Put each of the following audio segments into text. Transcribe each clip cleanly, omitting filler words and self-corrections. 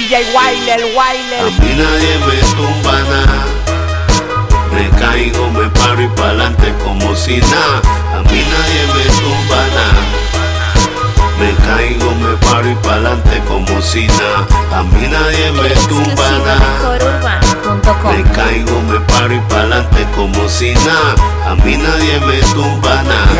DJ Wilder. A mí nadie me tumba nada. Me caigo, me paro y pa'lante como si nada. A mí nadie me tumba nada. Me caigo, me paro y pa'lante como si nada. A mí nadie me tumba nada. Me caigo, me paro y pa'lante como si nada. A mí nadie me tumba nada.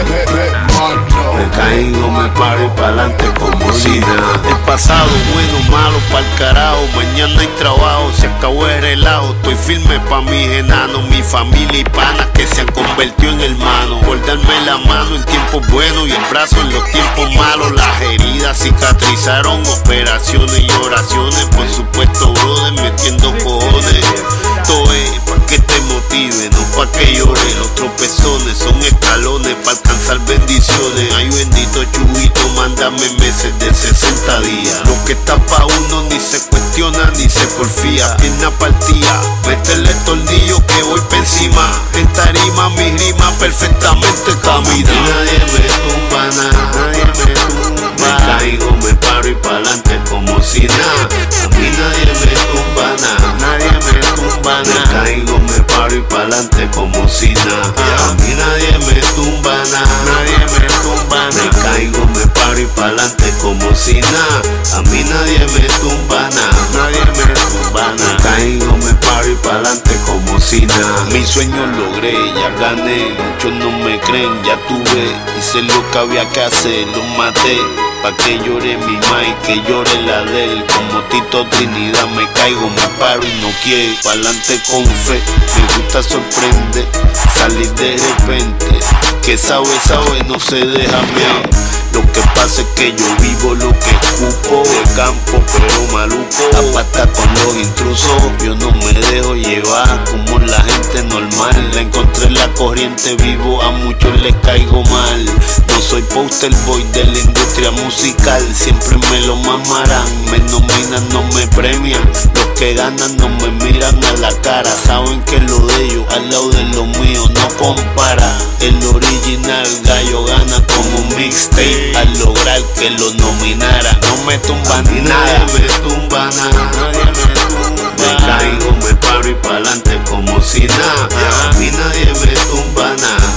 Me caigo, me paro y pa'lante como si nada. El pasado bueno, malo, pa'l carajo. Mañana hay trabajo, se acabó el relajo. Estoy firme pa' mis enanos, mi familia y panas que se han convertido en hermanos. Por darme la mano en tiempos buenos y el brazo en los tiempos malos. Las heridas cicatrizaron, operaciones y oraciones. Por supuesto, brother, metiendo cojones. Esto es pa' que te motive, no pa' que llore. Los tropezones son escalones pa' alcanzar bendiciones. Ay, bendito chubito, mándame meses de 60 días. Lo que está pa' uno ni se cuestiona ni se porfía. Pierna partida, métele tornillo que voy pa' encima. En tarima mi rima perfectamente camina. Nadie me tumba nada, nadie me tumba. Me caigo, me paro y pa'lante como si nada. A mí nadie me tumba nada, nadie me tumba nada. Me caigo, me paro y pa'lante como si nada. A mí nadie me tumba nada, nadie me tumba nada. Me caigo, me paro y pa'lante como si nada. A mí nadie me tumba nada, nadie me tumba nada. Me caigo, me paro y pa'lante como si nada. Mis sueños logré, ya gané. Muchos no me creen, ya tuve. Hice lo que había que hacer, lo maté. Pa' que llore mi ma y que llore la de él. Como Tito Trinidad me caigo, me paro y no quiero. Pa'lante con fe, me gusta sorprender. Salir de repente, que sabe, no se deja mear. Lo que pasa es que yo vivo lo que escupo. De campo pero maluco, apata con los intrusos. Yo no me dejo llevar como la gente normal. La encontré en la corriente, vivo, a muchos les caigo mal. No soy poster boy de la industria musical. Siempre me lo mamarán, me nominan, no me premian. Los que ganan no me miran a la cara. Saben que lo de ellos al lado de lo mío no compara. El original gallo gana como un mixtape al lograr que lo nominara. No me tumban ni nada, nadie me tumba nada, nadie me tumba. Me caigo, me paro y pa'lante como si nada. A mí nadie me tumba nada.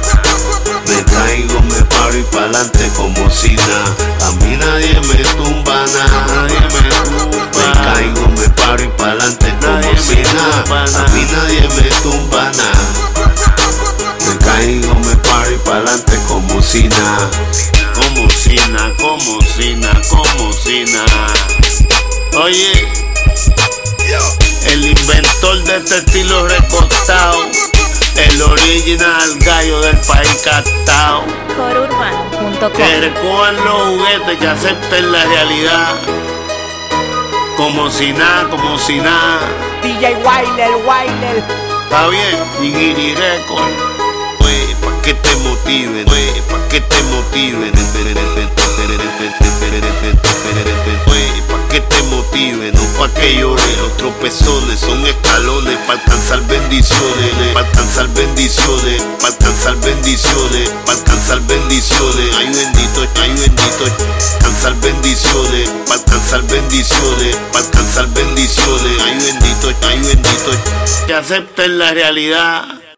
Me caigo, me paro y pa'lante como si nada. A mí nadie me tumba nada, nadie me tumba. Me caigo, me paro y pa'lante como si nada. A mí nadie me tumba nada. Me caigo, me paro y pa'lante como si nada. Como si nada, como si nada, como si nada. Oye, el inventor de este estilo recortado, el original gallo del país captado. Corurbano.com. Que recojan los juguetes, que acepten la realidad. Como si nada, como si nada. DJ Wilder. Está bien, Nigiri Record. Oye, pa' que te motiven, oye, pa' que te motiven. Oye, pa' que te motiven, no pa' que lloren. Los tropezones son escalones pa' alcanzar bendiciones, pa' alcanzar bendiciones, pa' alcanzar bendiciones, pa' alcanzar bendiciones. Ay bendito, alcanzar bendiciones, pa' alcanzar bendiciones, pa' alcanzar bendiciones. Ay bendito, que acepten la realidad.